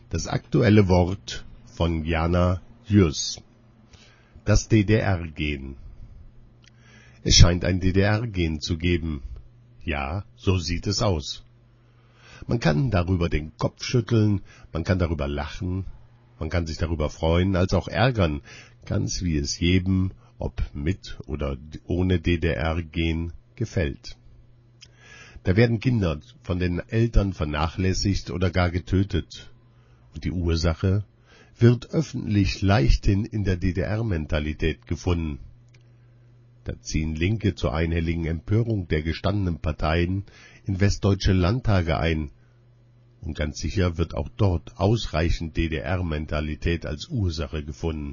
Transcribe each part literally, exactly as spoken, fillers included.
Das aktuelle Wort von Jana Jürs. Das D D R-Gen. Es scheint ein D D R-Gen zu geben. Ja, so sieht es aus. Man kann darüber den Kopf schütteln, man kann darüber lachen, man kann sich darüber freuen, als auch ärgern, ganz wie es jedem, ob mit oder ohne D D R-Gen, gefällt. Da werden Kinder von den Eltern vernachlässigt oder gar getötet. Und die Ursache wird öffentlich leichthin in der D D R-Mentalität gefunden. Da ziehen Linke zur einhelligen Empörung der gestandenen Parteien in westdeutsche Landtage ein. Und ganz sicher wird auch dort ausreichend D D R-Mentalität als Ursache gefunden.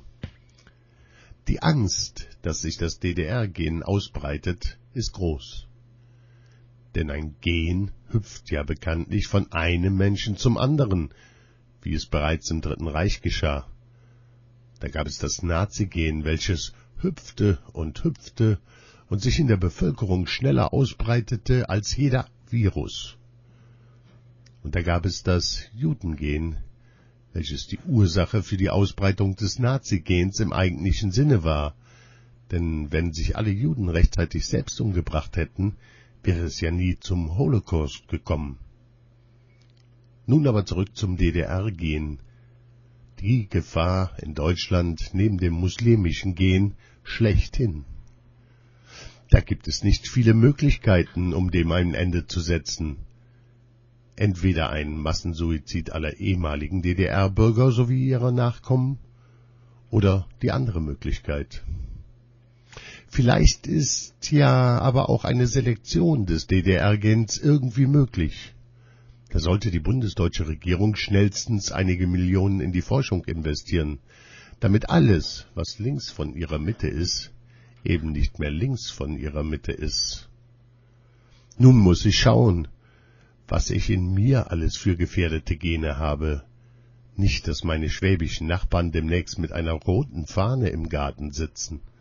Die Angst, dass sich das D D R-Gen ausbreitet, ist groß. Denn ein Gen hüpft ja bekanntlich von einem Menschen zum anderen, wie es bereits im Dritten Reich geschah. Da gab es das Nazi-Gen, welches hüpfte und hüpfte und sich in der Bevölkerung schneller ausbreitete als jeder Virus. Und da gab es das Judengen, welches die Ursache für die Ausbreitung des Nazi-Gens im eigentlichen Sinne war. Denn wenn sich alle Juden rechtzeitig selbst umgebracht hätten, wäre es ja nie zum Holocaust gekommen. Nun aber zurück zum D D R-Gen. Die Gefahr in Deutschland neben dem muslimischen Gen schlechthin. Da gibt es nicht viele Möglichkeiten, um dem ein Ende zu setzen. Entweder ein Massensuizid aller ehemaligen D D R-Bürger sowie ihrer Nachkommen, oder die andere Möglichkeit. Vielleicht ist ja aber auch eine Selektion des D D R-Gens irgendwie möglich. Da sollte die bundesdeutsche Regierung schnellstens einige Millionen in die Forschung investieren, damit alles, was links von ihrer Mitte ist, eben nicht mehr links von ihrer Mitte ist. Nun muss ich schauen, was ich in mir alles für gefährdete Gene habe. Nicht, dass meine schwäbischen Nachbarn demnächst mit einer roten Fahne im Garten sitzen.